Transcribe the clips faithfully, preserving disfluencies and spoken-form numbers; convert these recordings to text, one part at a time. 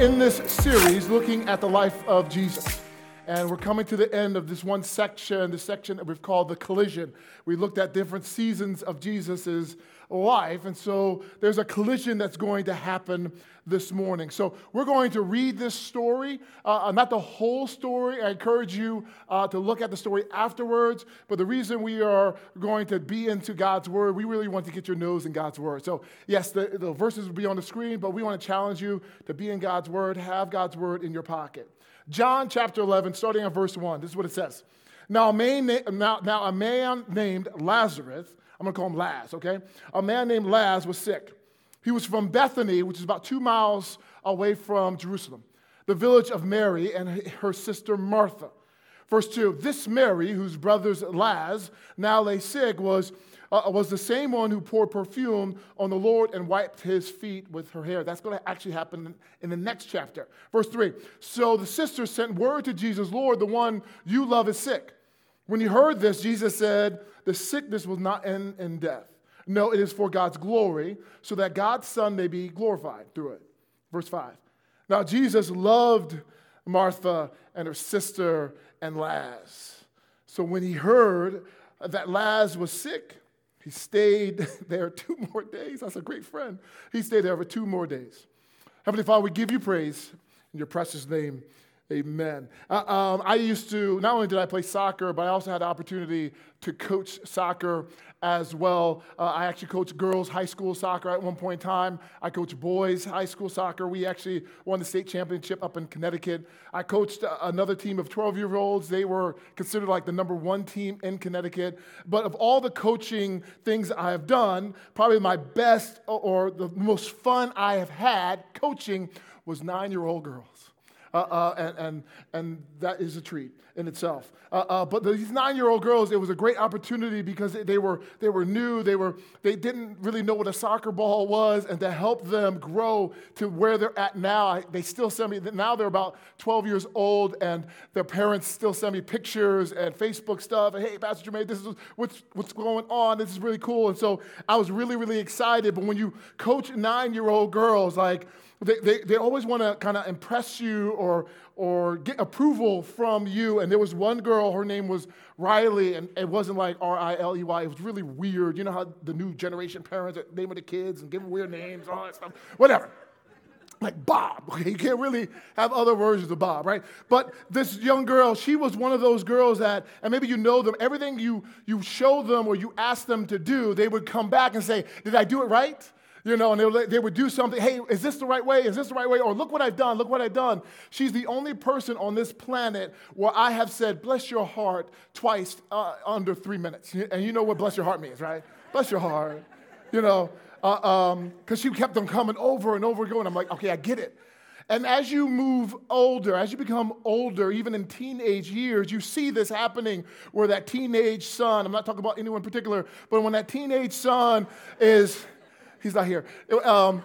in this series looking at the life of Jesus. And we're coming to the end of this one section, the section that we've called the collision. We looked at different seasons of Jesus' life, and so there's a collision that's going to happen this morning. So we're going to read this story, uh, not the whole story. I encourage you uh, to look at the story afterwards, but the reason we are going to be into God's Word, we really want to get your nose in God's Word. So yes, the, the verses will be on the screen, but we want to challenge you to be in God's Word, have God's Word in your pocket. John chapter eleven, starting at verse one, this is what it says. Now a man, na- now, now a man named Lazarus, I'm going to call him Laz, okay? A man named Laz was sick. He was from Bethany, which is about two miles away from Jerusalem, the village of Mary and her sister Martha. Verse two, this Mary, whose brother's Laz now lay sick, was, uh, was the same one who poured perfume on the Lord and wiped his feet with her hair. That's going to actually happen in the next chapter. Verse three, so the sister sent word to Jesus, Lord, the one you love is sick. When he heard this, Jesus said, the sickness will not end in death. No, it is for God's glory, so that God's Son may be glorified through it. Verse five. Now Jesus loved Martha and her sister and Laz. So when he heard that Laz was sick, he stayed there two more days. That's a great friend. He stayed there for two more days. Heavenly Father, we give you praise in your precious name. Amen. Uh, um, I used to, not only did I play soccer, but I also had the opportunity to coach soccer as well. Uh, I actually coached girls' high school soccer at one point in time. I coached boys' high school soccer. We actually won the state championship up in Connecticut. I coached another team of twelve-year-olds. They were considered like the number one team in Connecticut. But of all the coaching things I have done, probably my best or the most fun I have had coaching was nine-year-old girls. Uh, uh, and, and and that is a treat in itself. Uh, uh, but these nine-year-old girls, it was a great opportunity because they were they were new. They were they didn't really know what a soccer ball was, and to help them grow to where they're at now, I, they still send me. Now they're about twelve years old, and their parents still send me pictures and Facebook stuff. And hey, Pastor Jermaine, this is what's what's going on. This is really cool. And so I was really really excited. But when you coach nine-year-old girls, like They, they, they always want to kind of impress you or or get approval from you. And there was one girl, her name was Riley, and it wasn't like R I L E Y. It was really weird. You know how the new generation parents name of the kids and give them weird names, all that stuff. Whatever. Like Bob. Okay, you can't really have other versions of Bob, right? But this young girl, she was one of those girls that, and maybe you know them, everything you, you show them or you ask them to do, they would come back and say, did I do it right? You know, and they would, they would do something, hey, is this the right way? Is this the right way? Or look what I've done, look what I've done. She's the only person on this planet where I have said, bless your heart, twice uh, under three minutes. And you know what bless your heart means, right? Bless your heart, you know, because uh, um, she kept them coming over and over again. I'm like, okay, I get it. And as you move older, as you become older, even in teenage years, you see this happening where that teenage son, I'm not talking about anyone in particular, but when that teenage son is... He's not here. Um,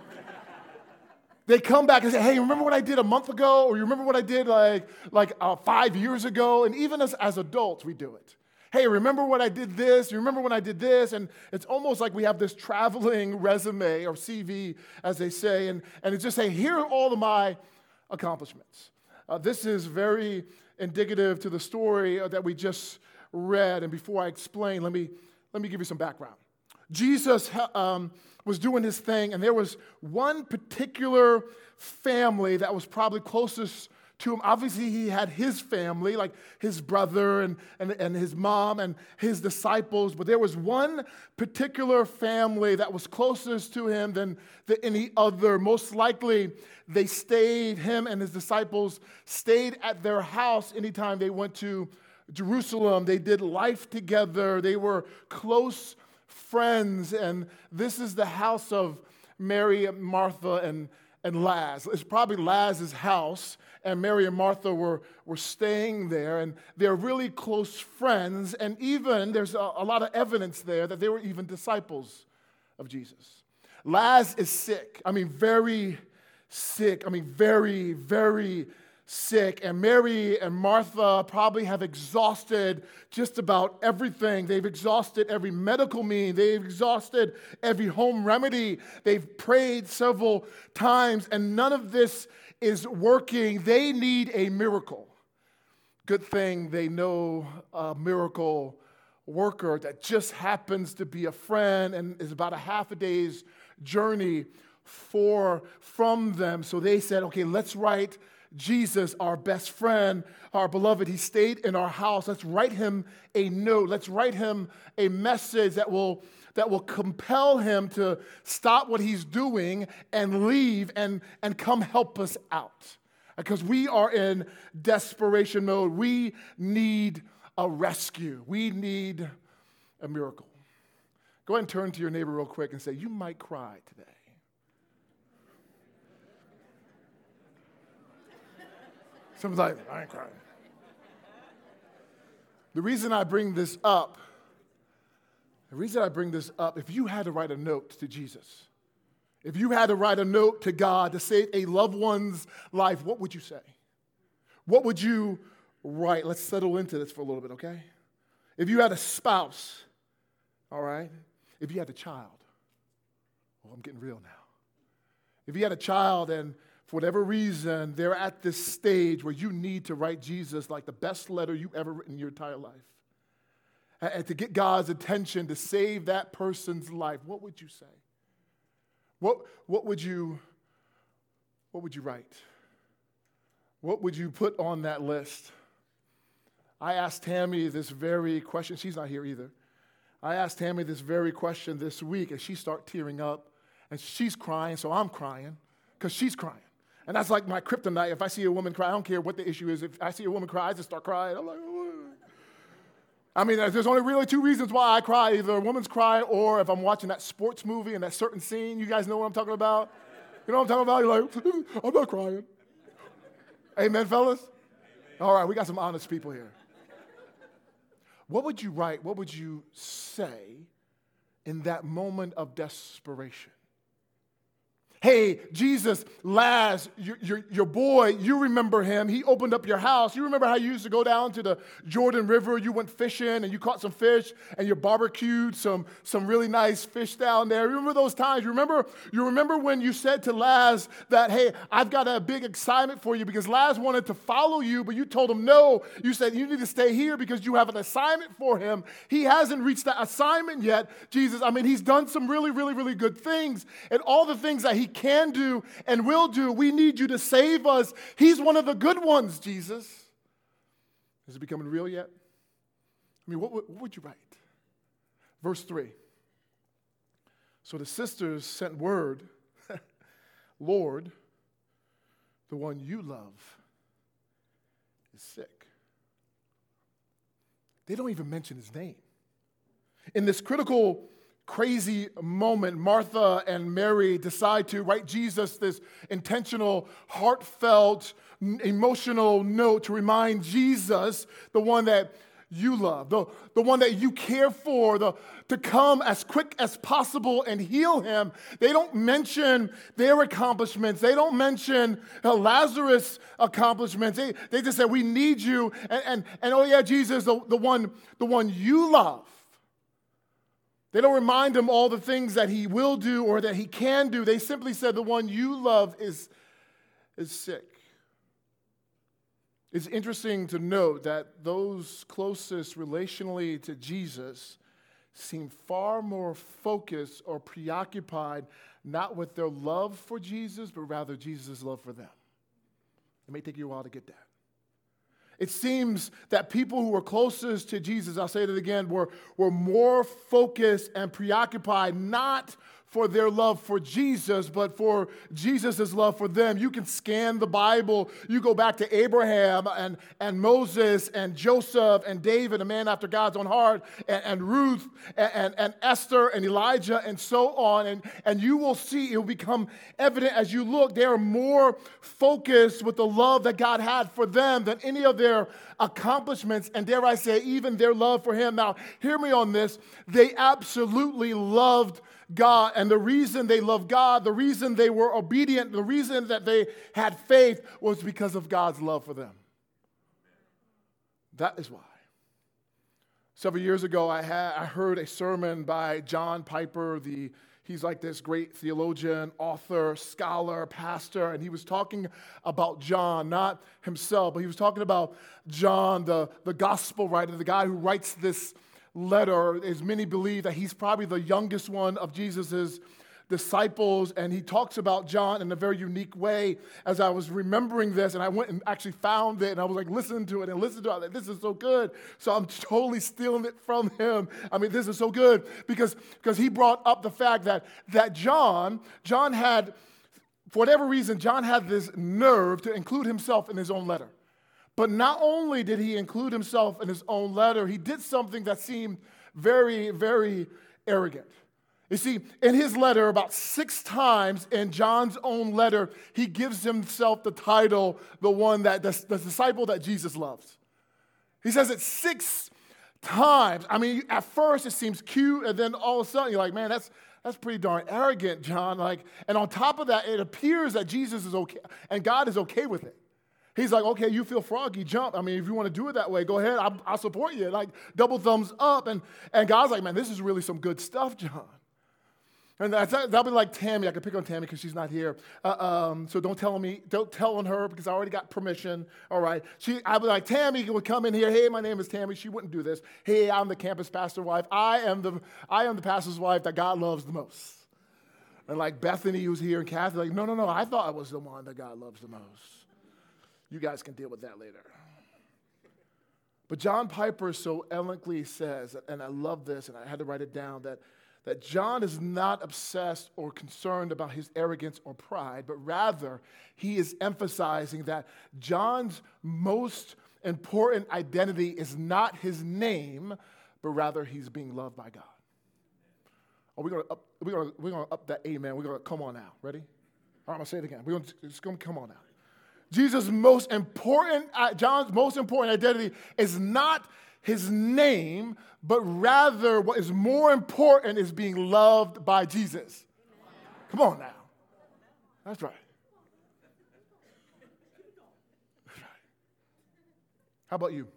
they come back and say, hey, remember what I did a month ago? Or you remember what I did like, like uh, five years ago? And even as, as adults, we do it. Hey, remember what I did this? You remember when I did this? And it's almost like we have this traveling resume or C V, as they say. And, and it's just saying, here are all of my accomplishments. Uh, this is very indicative to the story that we just read. And before I explain, let me, let me give you some background. Jesus um, was doing his thing, and there was one particular family that was probably closest to him. Obviously, he had his family, like his brother and, and, and his mom and his disciples, but there was one particular family that was closest to him than, than any other. Most likely, they stayed, him and his disciples stayed at their house anytime they went to Jerusalem. They did life together. They were close friends, and this is the house of Mary, Martha, and, and Laz. It's probably Laz's house, and Mary and Martha were, were staying there, and they're really close friends, and even there's a, a lot of evidence there that they were even disciples of Jesus. Laz is sick. I mean, very sick. I mean, very, very sick, and Mary and Martha probably have exhausted just about everything. They've exhausted every medical means. They've exhausted every home remedy. They've prayed several times, and none of this is working. They need a miracle. Good thing they know a miracle worker that just happens to be a friend and is about a half a day's journey for from them. So they said, okay, let's write Jesus, our best friend, our beloved. He stayed in our house. Let's write him a note. Let's write him a message that will that will compel him to stop what he's doing and leave and, and come help us out. Because we are in desperation mode. We need a rescue. We need a miracle. Go ahead and turn to your neighbor real quick and say, you might cry today. Someone's like, I ain't crying. The reason I bring this up, the reason I bring this up, if you had to write a note to Jesus, if you had to write a note to God to save a loved one's life, what would you say? What would you write? Let's settle into this for a little bit, okay? If you had a spouse, all right? If you had a child, oh, I'm getting real now. If you had a child and for whatever reason, they're at this stage where you need to write Jesus like the best letter you've ever written in your entire life. And to get God's attention to save that person's life, what would you say? What, what would you, what would you write? What would you put on that list? I asked Tammy this very question. She's not here either. I asked Tammy this very question this week, and she started tearing up, and she's crying, so I'm crying because she's crying. And that's like my kryptonite. If I see a woman cry, I don't care what the issue is. If I see a woman cry, I just start crying. I'm like, oh. I mean, there's only really two reasons why I cry. Either a woman's cry or if I'm watching that sports movie and that certain scene. You guys know what I'm talking about? You know what I'm talking about? You're like, I'm not crying. Amen, fellas? Amen. All right, we got some honest people here. What would you write? What would you say in that moment of desperation? Hey, Jesus, Laz, your, your, your boy, you remember him. He opened up your house. You remember how you used to go down to the Jordan River, you went fishing and you caught some fish and you barbecued some, some really nice fish down there. Remember those times? You remember, you remember when you said to Laz that, hey, I've got a big assignment for you because Laz wanted to follow you, but you told him no. You said you need to stay here because you have an assignment for him. He hasn't reached that assignment yet, Jesus. I mean, he's done some really, really, really good things, and all the things that he can do and will do, we need you to save us. He's one of the good ones, Jesus. Is it becoming real yet? I mean, what, what, what would you write? Verse three. So the sisters sent word, Lord, the one you love is sick. They don't even mention his name. In this critical crazy moment, Martha and Mary decide to write Jesus this intentional, heartfelt, emotional note to remind Jesus, the one that you love, the, the one that you care for, the, to come as quick as possible and heal him. They don't mention their accomplishments. They don't mention uh, Lazarus' accomplishments. They, they just say, we need you. And, and, and oh yeah, Jesus, the, the, one, the one you love. They don't remind him all the things that he will do or that he can do. They simply said the one you love is, is sick. It's interesting to note that those closest relationally to Jesus seem far more focused or preoccupied not with their love for Jesus, but rather Jesus' love for them. It may take you a while to get that. It seems that people who were closest to Jesus, I'll say it again, were, were more focused and preoccupied not for their love for Jesus, but for Jesus' love for them. You can scan the Bible. You go back to Abraham and, and Moses and Joseph and David, a man after God's own heart, and, and Ruth and, and, and Esther and Elijah and so on. And, and you will see, it will become evident as you look, they are more focused with the love that God had for them than any of their accomplishments, and dare I say, even their love for him. Now, hear me on this. They absolutely loved God. And the reason they loved God, the reason they were obedient, the reason that they had faith was because of God's love for them. That is why. Several years ago, I had I heard a sermon by John Piper. The he's like this great theologian, author, scholar, pastor, and he was talking about John, not himself, but he was talking about John, the, the gospel writer, the guy who writes this letter. As many believe that he's probably the youngest one of Jesus's disciples, and he talks about John in a very unique way. As I was remembering this, and I went and actually found it, and I was like listening to it and listening to it, I was like, this is so good. So I'm totally stealing it from him. I mean, this is so good because, because he brought up the fact that, that John, John had, for whatever reason, John had this nerve to include himself in his own letter. But not only did he include himself in his own letter, he did something that seemed very, very arrogant. You see, in his letter, about six times in John's own letter, he gives himself the title, the one that, the, the disciple that Jesus loves. He says it six times. I mean, at first it seems cute, and then all of a sudden you're like, man, that's that's pretty darn arrogant, John. Like, and on top of that, it appears that Jesus is okay, and God is okay with it. He's like, okay, you feel froggy, jump. I mean, if you want to do it that way, go ahead. I'll, I'll support you. Like, double thumbs up. And, and God's like, man, this is really some good stuff, John. And that's, that'll be like Tammy. I can pick on Tammy because she's not here. Uh, um, so don't tell on me. Don't tell on her because I already got permission. All right. She, I'd be like, Tammy would come in here. Hey, my name is Tammy. She wouldn't do this. Hey, I'm the campus pastor wife. I am the I am the pastor's wife that God loves the most. And like Bethany, who's here, and Kathy, like, no, no, no. I thought I was the one that God loves the most. You guys can deal with that later. But John Piper so eloquently says, and I love this, and I had to write it down, that that John is not obsessed or concerned about his arrogance or pride, but rather he is emphasizing that John's most important identity is not his name, but rather he's being loved by God. Are we gonna up, we're gonna we're gonna up that amen? We're gonna come on now. Ready? All right, I'm gonna say it again. We're gonna it's gonna come on now. Jesus' most important, John's most important identity is not his name, but rather what is more important is being loved by Jesus. Come on now. That's right. That's right. How about you?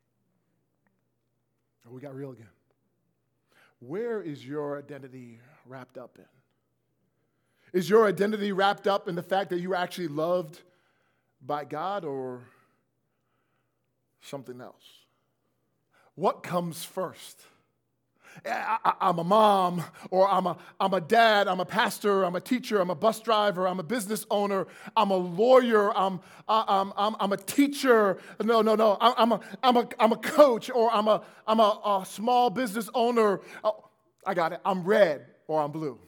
Oh, we got real again. Where is your identity wrapped up in? Is your identity wrapped up in the fact that you are actually loved by God or something else? What comes first? I, I, I'm a mom, or I'm a, I'm a dad, I'm a pastor, I'm a teacher, I'm a bus driver, I'm a business owner, I'm a lawyer, I'm, I'm, I'm, I'm a teacher. No, no, no, I'm a, I'm a, I'm a coach, or I'm a, I'm a, a small business owner. Oh, I got it. I'm red or I'm blue.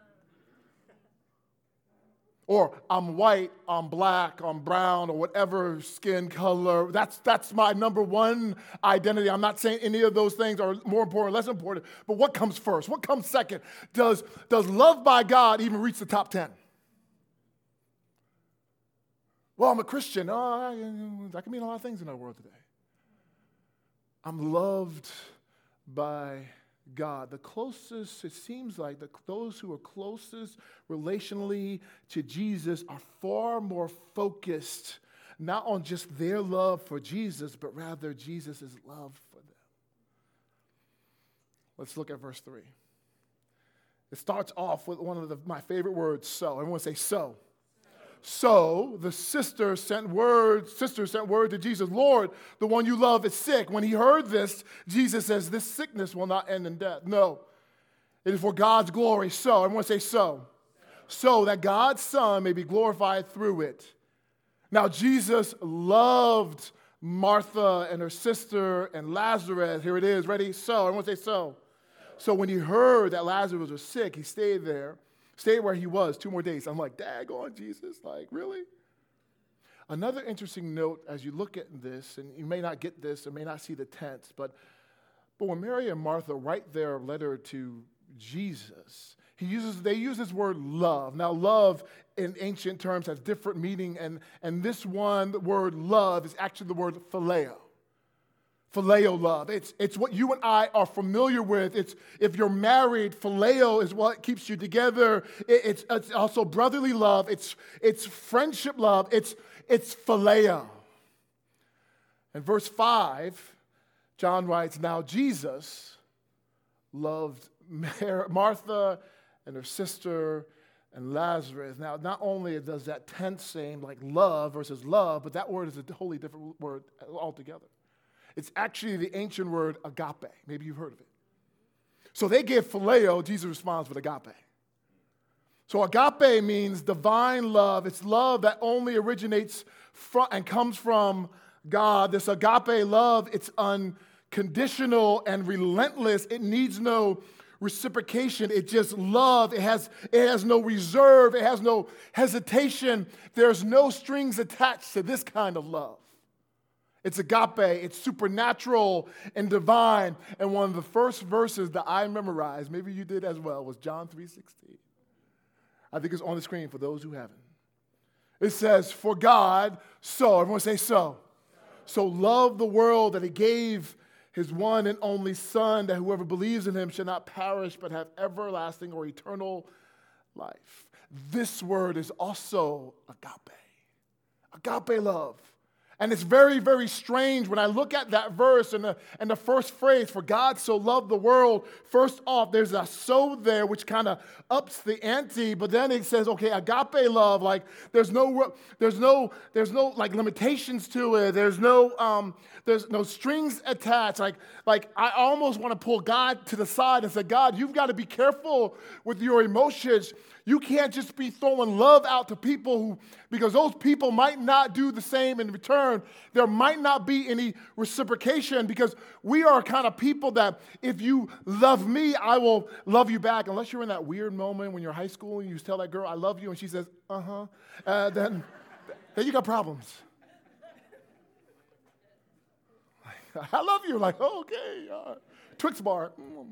Or I'm white, I'm black, I'm brown, or whatever skin color. That's, that's my number one identity. I'm not saying any of those things are more important or less important, but what comes first? What comes second? Does, does love by God even reach the top ten? Well, I'm a Christian. Oh, that can mean a lot of things in our world today. I'm loved by God. The closest, it seems like the, those who are closest relationally to Jesus are far more focused not on just their love for Jesus, but rather Jesus' love for them. Let's look at verse three. It starts off with one of the, my favorite words, so. Everyone say so. So the sister sent word, sister sent word to Jesus, Lord, the one you love is sick. When he heard this, Jesus says, this sickness will not end in death. No, it is for God's glory. So, everyone say so. So that God's Son may be glorified through it. Now, Jesus loved Martha and her sister and Lazarus. Here it is, ready? So, everyone say so. So when he heard that Lazarus was sick, he stayed there. Stay where he was two more days. I'm like, daggone, Jesus, like, really? Another interesting note as you look at this, and you may not get this or may not see the tense, but, but when Mary and Martha write their letter to Jesus, he uses, they use this word love. Now, love in ancient terms has different meaning, and, and this one, the word love, is actually the word phileo. Phileo love. It's, it's what you and I are familiar with. It's if you're married, phileo is what keeps you together. It, it's, it's also brotherly love. It's, it's friendship love. It's, it's phileo. In verse five, John writes, now Jesus loved Mar- Martha and her sister and Lazarus. Now, not only does that tense same like love versus love, but that word is a totally different word altogether. It's actually the ancient word agape. Maybe you've heard of it. So they give phileo, Jesus responds with agape. So agape means divine love. It's love that only originates from and comes from God. This agape love, it's unconditional and relentless. It needs no reciprocation. It just love. It has, it has no reserve. It has no hesitation. There's no strings attached to this kind of love. It's agape, it's supernatural and divine. And one of the first verses that I memorized, maybe you did as well, was John three sixteen. I think it's on the screen for those who haven't. It says, for God so, everyone say so. So loved the world that he gave his one and only Son, that whoever believes in him shall not perish but have everlasting or eternal life. This word is also agape. Agape love. And it's very, very strange when I look at that verse and the, and the first phrase, for God so loved the world. First off, there's a so there, which kind of ups the ante, but then it says, okay, agape love, like there's no, there's no, there's no like limitations to it. There's no, um, there's no strings attached. Like, like I almost want to pull God to the side and say, God, you've got to be careful with your emotions. You can't just be throwing love out to people who, because those people might not do the same in return. There might not be any reciprocation because we are kind of people that if you love me, I will love you back. Unless you're in that weird moment when you're in high school and you tell that girl, I love you, and she says, uh-huh, uh, then, then you got problems. I love you. Like, oh, okay, uh, Twix bar. Mm.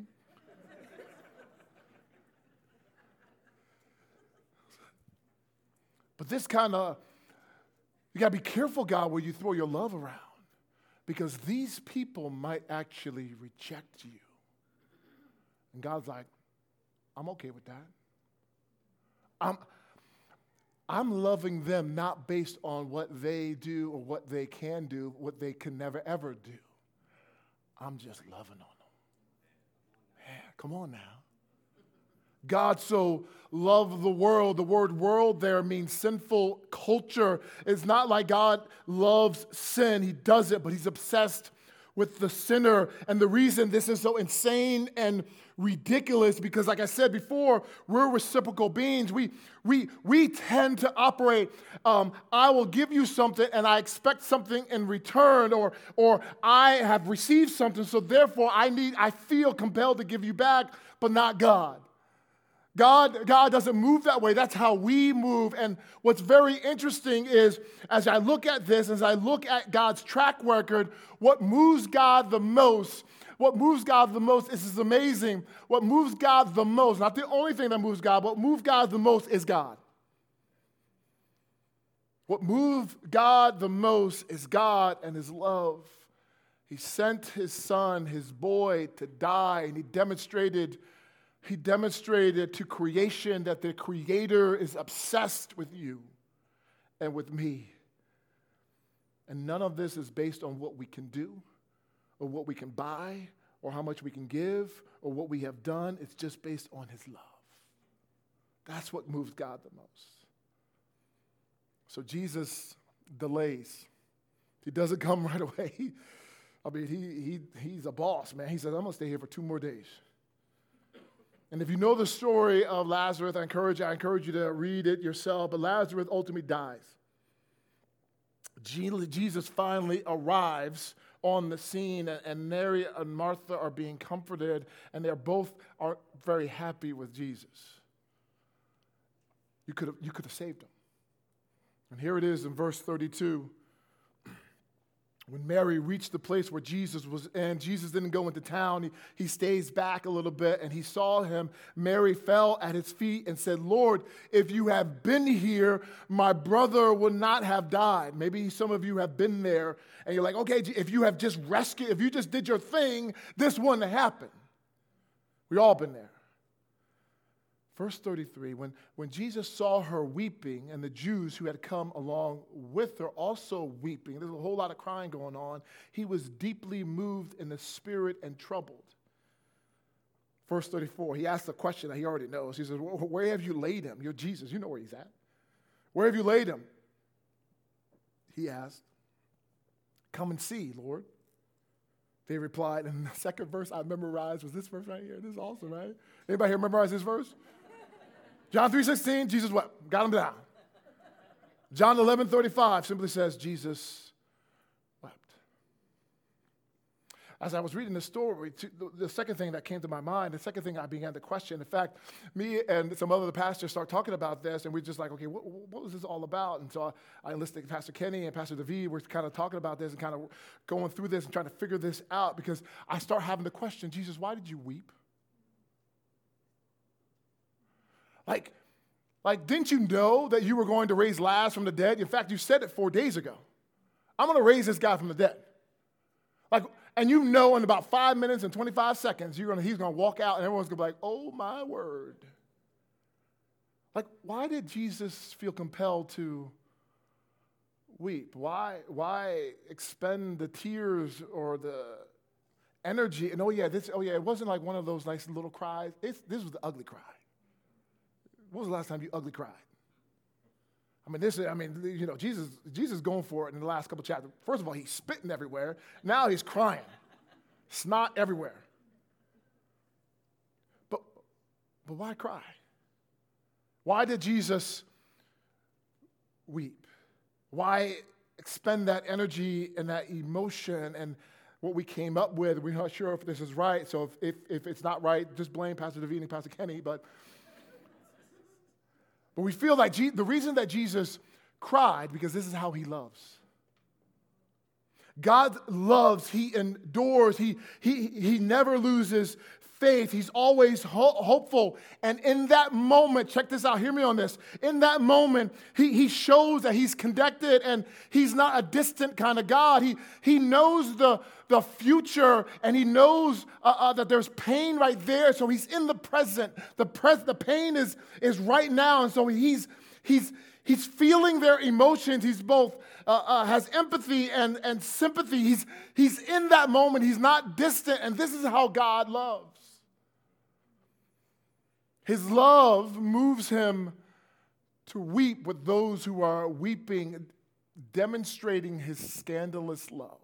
But this kind of, you got to be careful, God, where you throw your love around, because these people might actually reject you. And God's like, I'm okay with that. I'm, I'm loving them not based on what they do or what they can do, what they can never, ever do. I'm just loving on them. Man, come on now. God so loved the world. The word world there means sinful culture. It's not like God loves sin. He does it, but he's obsessed with the sinner. And the reason this is so insane and ridiculous, because like I said before, we're reciprocal beings. We, we, we tend to operate, um, I will give you something and I expect something in return, or, or I have received something, so therefore I need, I feel compelled to give you back, but not God. God, God doesn't move that way. That's how we move. And what's very interesting is, as I look at this, as I look at God's track record, what moves God the most, what moves God the most, this is amazing, what moves God the most, not the only thing that moves God, but what moves God the most is God. What moved God the most is God and his love. He sent his son, his boy, to die, and he demonstrated He demonstrated to creation that the Creator is obsessed with you and with me. And none of this is based on what we can do or what we can buy or how much we can give or what we have done. It's just based on his love. That's what moves God the most. So Jesus delays. He doesn't come right away. I mean, he, he, he's a boss, man. He says, I'm going to stay here for two more days. And if you know the story of Lazarus, I encourage, I encourage you to read it yourself. But Lazarus ultimately dies. Jesus finally arrives on the scene, and Mary and Martha are being comforted, and they're both are very happy with Jesus. You could have, you could have saved him. And here it is in verse thirty-two. When Mary reached the place where Jesus was in, Jesus didn't go into town. He, he stays back a little bit, and he saw him. Mary fell at his feet and said, Lord, if you have been here, my brother would not have died. Maybe some of you have been there, and you're like, okay, if you have just rescued, if you just did your thing, this wouldn't happen. We've all been there. Verse thirty-three, when, when Jesus saw her weeping and the Jews who had come along with her also weeping, there's a whole lot of crying going on, he was deeply moved in the spirit and troubled. Verse thirty-four, he asked a question that he already knows. He says, where have you laid him? You're Jesus. You know where he's at. Where have you laid him? He asked. Come and see, Lord. They replied, and the second verse I memorized was this verse right here. This is awesome, right? Anybody here memorize this verse? John three sixteen, Jesus what? Got him down. John eleven thirty-five simply says, Jesus wept. As I was reading the story, the second thing that came to my mind, the second thing I began to question, in fact, me and some other pastors start talking about this, and we're just like, okay, what, what was this all about? And so I enlisted Pastor Kenny and Pastor David. We're kind of talking about this and kind of going through this and trying to figure this out, because I start having the question, Jesus, why did you weep? Like, like, didn't you know that you were going to raise Lazarus from the dead? In fact, you said it four days ago. I'm going to raise this guy from the dead. Like, and you know in about five minutes and twenty-five seconds, you're gonna, he's going to walk out and everyone's going to be like, oh, my word. Like, why did Jesus feel compelled to weep? Why, why expend the tears or the energy? And oh, yeah, this, oh, yeah, it wasn't like one of those nice little cries. It's, this was the ugly cry. When was the last time you ugly cried? I mean, this is, I mean, you know, Jesus, Jesus going for it in the last couple chapters. First of all, he's spitting everywhere. Now he's crying. Snot everywhere. But, but why cry? Why did Jesus weep? Why expend that energy and that emotion and what we came up with? We're not sure if this is right, so if, if, if it's not right, just blame Pastor David and Pastor Kenny, but... But we feel like Je- the reason that Jesus cried, because this is how he loves. God loves, he endures, he, he, he never loses faith. He's always ho- hopeful. And in that moment, check this out, hear me on this. In that moment, he, he shows that he's connected and he's not a distant kind of God. He, he knows the, the future and he knows uh, uh, that there's pain right there. So he's in the present. The, pres- the pain is, is right now. And so he's, he's, he's feeling their emotions. He's both uh, uh, has empathy and, and sympathy. He's, he's in that moment. He's not distant. And this is how God loves. His love moves him to weep with those who are weeping, demonstrating his scandalous love.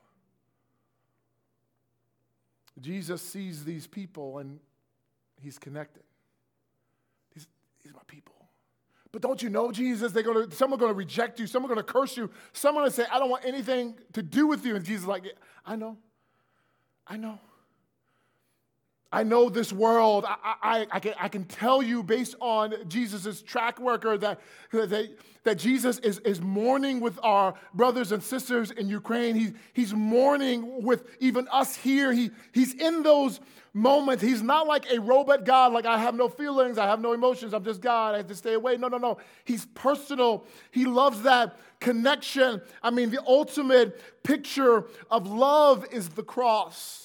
Jesus sees these people and he's connected. These, these are my people. But don't you know, Jesus, they're gonna, some are going to reject you. Some are going to curse you. Some are going to say, I don't want anything to do with you. And Jesus is like, I know. I know. I know this world. I, I, I, can, I can tell you based on Jesus' track record that, that, that Jesus is, is mourning with our brothers and sisters in Ukraine. He, he's mourning with even us here. He, he's in those moments. He's not like a robot God, like I have no feelings, I have no emotions, I'm just God, I have to stay away. No, no, no. He's personal. He loves that connection. I mean, the ultimate picture of love is the cross.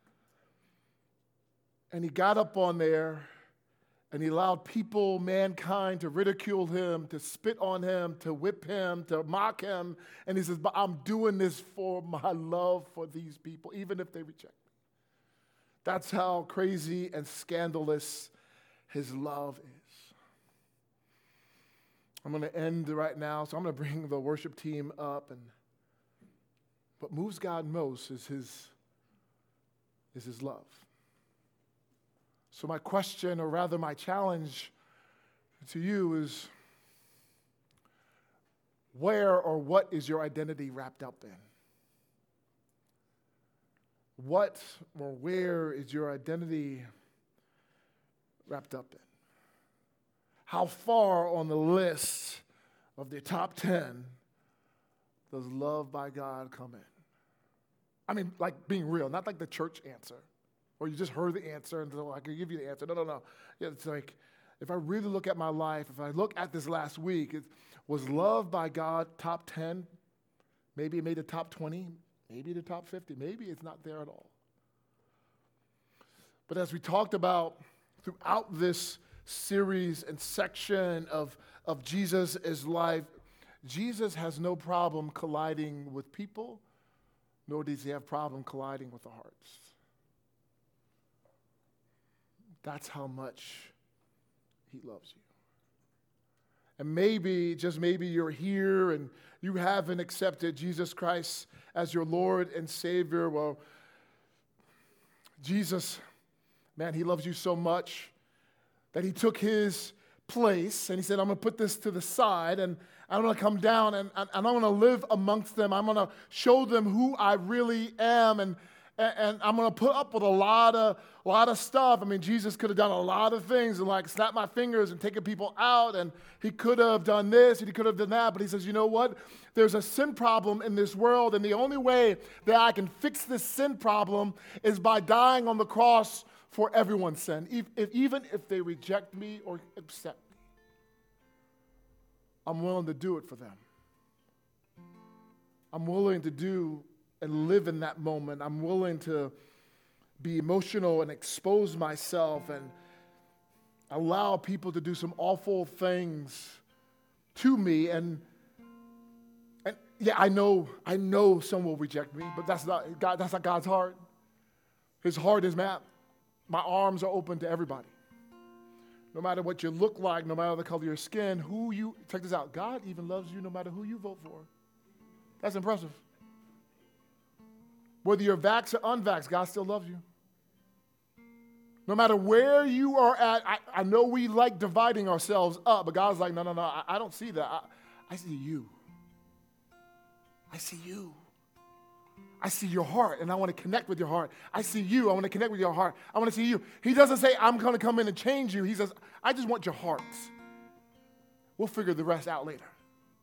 And he got up on there and he allowed people, mankind, to ridicule him, to spit on him, to whip him, to mock him. And he says, but I'm doing this for my love for these people, even if they reject me. That's how crazy and scandalous his love is. I'm going to end right now, so I'm going to bring the worship team up. And what moves God most is his, is his love. So my question, or rather my challenge to you is, where or what is your identity wrapped up in? What or where is your identity wrapped up in? How far on the list of the top ten does love by God come in? I mean, like being real, not like the church answer, or you just heard the answer and so I can give you the answer. No, no, no. It's like, if I really look at my life, if I look at this last week, it was love by God top ten? Maybe it made the top twenty, maybe the top fifty, maybe it's not there at all. But as we talked about throughout this series and section of, of Jesus' life, Jesus has no problem colliding with people, nor does he have problem colliding with the hearts. That's how much he loves you. And maybe, just maybe you're here and you haven't accepted Jesus Christ as your Lord and Savior. Well, Jesus, man, he loves you so much that he took his place and he said, I'm going to put this to the side and I'm going to come down and, and I'm going to live amongst them. I'm going to show them who I really am, and, and I'm going to put up with a lot of, a lot of stuff. I mean, Jesus could have done a lot of things and like snap my fingers and taken people out, and he could have done this and he could have done that, but he says, you know what? There's a sin problem in this world, and the only way that I can fix this sin problem is by dying on the cross for everyone's sin, if, if, even if they reject me or accept me. I'm willing to do it for them. I'm willing to do and live in that moment. I'm willing to be emotional and expose myself and allow people to do some awful things to me. And, and yeah, I know, I know some will reject me, but that's not God, that's not God's heart. His heart is mad. My arms are open to everybody. No matter what you look like, no matter the color of your skin, who you, check this out, God even loves you no matter who you vote for. That's impressive. Whether you're vaxxed or unvaxxed, God still loves you. No matter where you are at, I, I know we like dividing ourselves up, but God's like, no, no, no, I, I don't see that. I, I see you. I see you. I see your heart, and I want to connect with your heart. I see you. I want to connect with your heart. I want to see you. He doesn't say, I'm going to come in and change you. He says, I just want your heart. We'll figure the rest out later.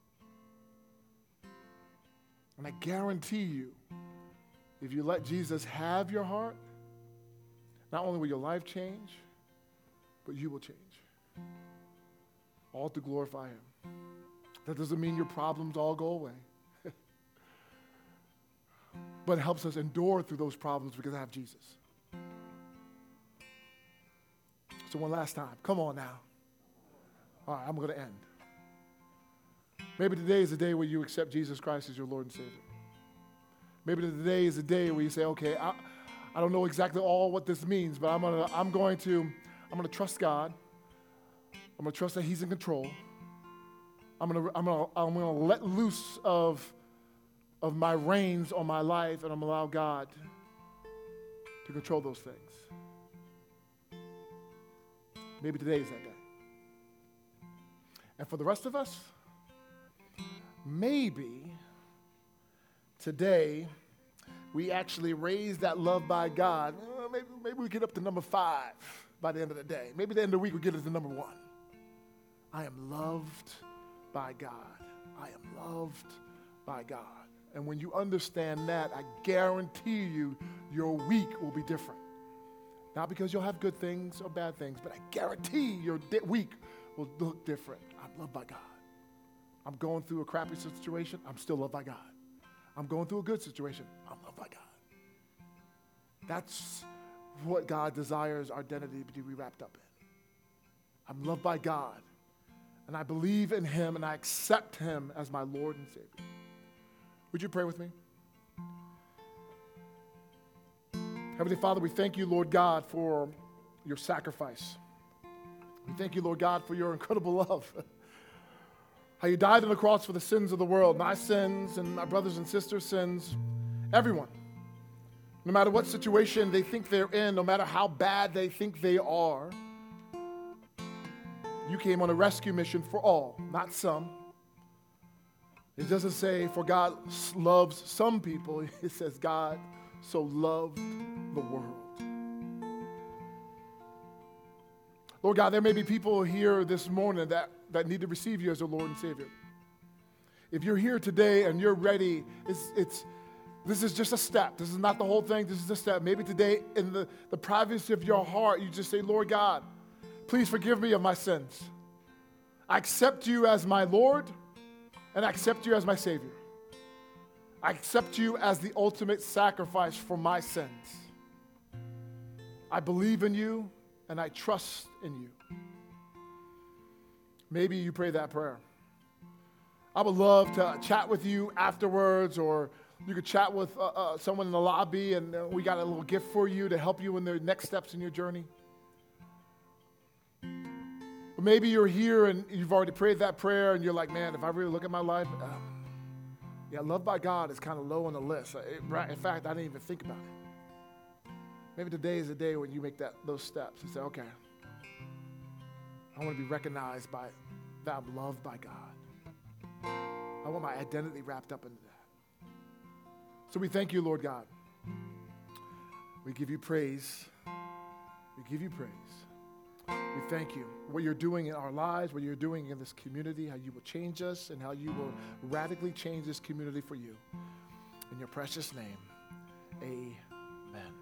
And I guarantee you, if you let Jesus have your heart, not only will your life change, but you will change. All to glorify him. That doesn't mean your problems all go away. But it helps us endure through those problems because I have Jesus. So one last time. Come on now. All right, I'm going to end. Maybe today is the day where you accept Jesus Christ as your Lord and Savior. Maybe today is the day where you say, okay, I, I don't know exactly all what this means, but I'm gonna, I'm going to, I'm going to trust God. I'm going to trust that he's in control. I'm going to, I'm going to, I'm going to let loose of of my reins on my life, and I'm going to allow God to control those things. Maybe today is that day. And for the rest of us, maybe today we actually raise that love by God. Well, maybe, maybe we get up to number five by the end of the day. Maybe at the end of the week we get it to number one. I am loved by God. I am loved by God. And when you understand that, I guarantee you your week will be different. Not because you'll have good things or bad things, but I guarantee your di- week will look different. I'm loved by God. I'm going through a crappy situation. I'm still loved by God. I'm going through a good situation. I'm loved by God. That's what God desires our identity to be wrapped up in. I'm loved by God, and I believe in him, and I accept him as my Lord and Savior. Would you pray with me? Heavenly Father, we thank you, Lord God, for your sacrifice. We thank you, Lord God, for your incredible love. How you died on the cross for the sins of the world, my sins and my brothers and sisters' sins, everyone. No matter what situation they think they're in, no matter how bad they think they are, you came on a rescue mission for all, not some. It doesn't say, for God loves some people. It says, God so loved the world. Lord God, there may be people here this morning that, that need to receive you as their Lord and Savior. If you're here today and you're ready, it's, it's, This is just a step. This is not the whole thing. This is a step. Maybe today in the, the privacy of your heart, you just say, Lord God, please forgive me of my sins. I accept you as my Lord, and I accept you as my Savior. I accept you as the ultimate sacrifice for my sins. I believe in you, and I trust in you. Maybe you pray that prayer. I would love to chat with you afterwards, or you could chat with uh, uh, someone in the lobby, and uh, we got a little gift for you to help you in the next steps in your journey. But maybe you're here and you've already prayed that prayer, and you're like, man, if I really look at my life, uh, yeah, love by God is kind of low on the list. It, right, in fact, I didn't even think about it. Maybe today is the day when you make that those steps and say, okay, I want to be recognized by that I'm loved by God. I want my identity wrapped up into that. So we thank you, Lord God. We give you praise. We give you praise. We thank you for what you're doing in our lives, what you're doing in this community, how you will change us, and how you will radically change this community for you. In your precious name, amen.